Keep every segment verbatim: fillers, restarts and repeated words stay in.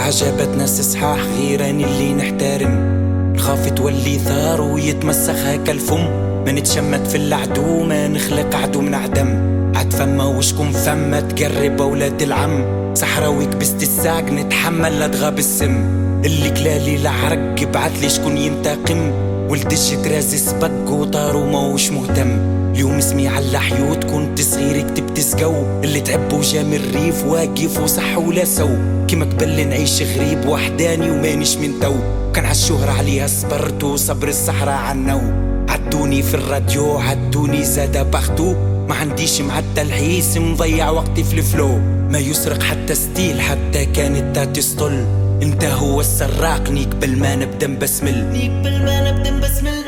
عجبتنا صحاح غيراني اللي نحترم، نخاف تولي ثار ويتمسخ هكا الفم، ما نتشمت في العدو ما نخلق عدو من عدم، عد فما وشكم فما تقرب اولاد العم، صحراوي كبست الساق نتحمل لا تغاب السم، اللي كلالي العرق بعتلي شكون ينتقم، ولد الجد رازي سبق وطار وماهوش مهتم، اليوم اسمي على حيوت كنت صغير كتبت سقو، اللي تعب وجا من الريف واقف وصح ولا سو، كيما قبل نعيش غريب وحداني ومانيش من تو، كان عالشهرة عليها صبرت وصبر الصحراء عنو، عدوني في الراديو عدوني زادا باختو، ما عنديش مع التلحيس مضيع وقتي في الفلو، ما يسرق حتى ستيل حتى كانت تاتي سطل، انت هو السراق نيك قبل ما نبدا نبسمل، نيك قبل ما نبدا نبسمل،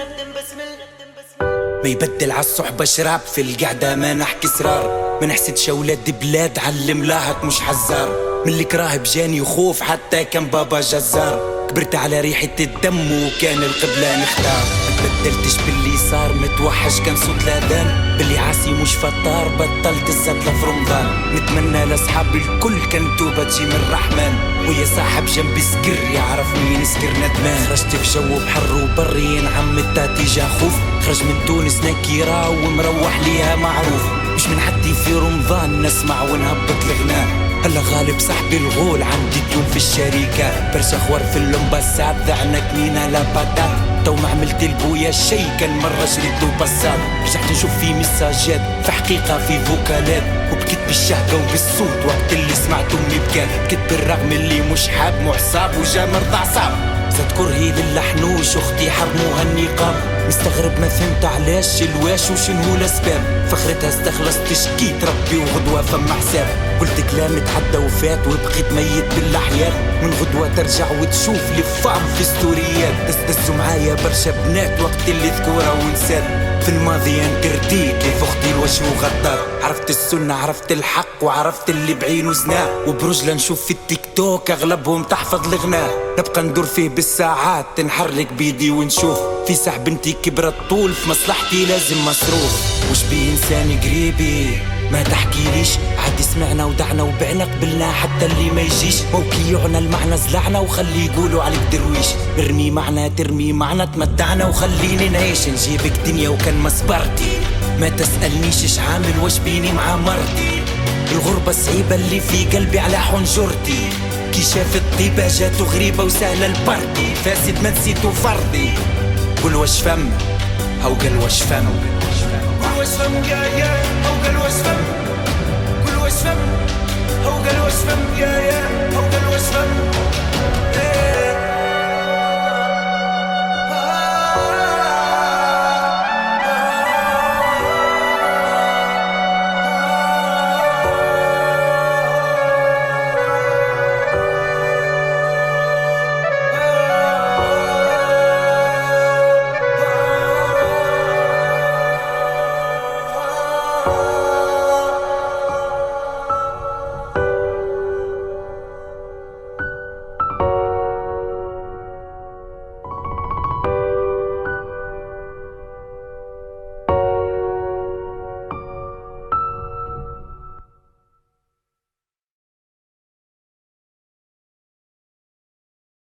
ما يبدل عالصحبة شراب في القعدة ما نحكي سرار، ما نحسدش اولاد بلاد علم لاهك مش حزار، من اللي كراه بجاني خوف حتى كان بابا جزار، كبرت على ريحة الدم وكان القبلة نختار، بدلتش باللي صار متوحش كان صوت الاذان، باللي عاسي مش فطار بطلت الزطلة في رمضان، نتمنى لاصحابي الكل كان توبة تجي من الرحمن، ويا صاحب جنبي سكر يعرف مين سكر ندمان، خرجت في جو بحر وبري ينعم التاتي جا خوف، خرج من تونس نكيرة ومروح ليها معروف، مش منعدي في رمضان نسمع ونهبط الغناء، هلا غالب صاحبي الغول عندي اليوم في الشركة، برشا خوار في الامباسات ذعنا كنينة لا باتات، تو ما عملت البويا الشي كان مرة شريتو بساط، رجعت نشوف في مساجات في حقيقة في فوكالات، وبكيت بالشهقة وبالصوت وقت اللي سمعت امي بكات، بكيت بالرغم اللي مش حاب محصاب وجا مرضى عصاب، زاد كرهي للحنوش اختي حرموها النقاب، مستغرب ما فهمت علاش الواش وشنو الاسباب، فخرتها استخلصت شكيت ربي وغدوة فما حساب، قلت كلام اتحدى وفات وبقيت ميت بالاحياء، من غدوة ترجع وتشوف لي فام في ستوريات، دسدسوا معايا برشا بنات وقت اللي ذكورة ونسات، في الماضي انكرديت لي فختي الوجه وغدار، عرفت السنة عرفت الحق وعرفت اللي بعين وزناه، وبرجلة نشوف في التيك توك اغلبهم تحفظ الغناء، نبقى ندور فيه بالساعات نحرك بيدي ونشوف، في ساع بنتي كبرت طول في مصلحتي لازم مصروف، وش بي انسان قريبي ما تحكيليش، عادي سمعنا ودعنا وبعنا قبلنا حتى اللي ما يجيش، موكيعنا المعنى زلعنا وخلي يقولوا عليك درويش، ارمي معنا ترمي معنا تمتعنا وخليني نعيش، نجيبك دنيا وكان ما صبرتي، ما تسألنيش اش عامل واش بيني مع مرتي، الغربة صعيبة اللي في قلبي على حنجرتي، كي شاف الطيبة جاتو غريبة وسهلة البرتي، فاسد ما نسيتو فرضي، قول واش فم هو قال واش فم، قول واش فم يا يا هو قال واش فم، قول واش فم هو قال واش فم يا يا هو قال واش فم.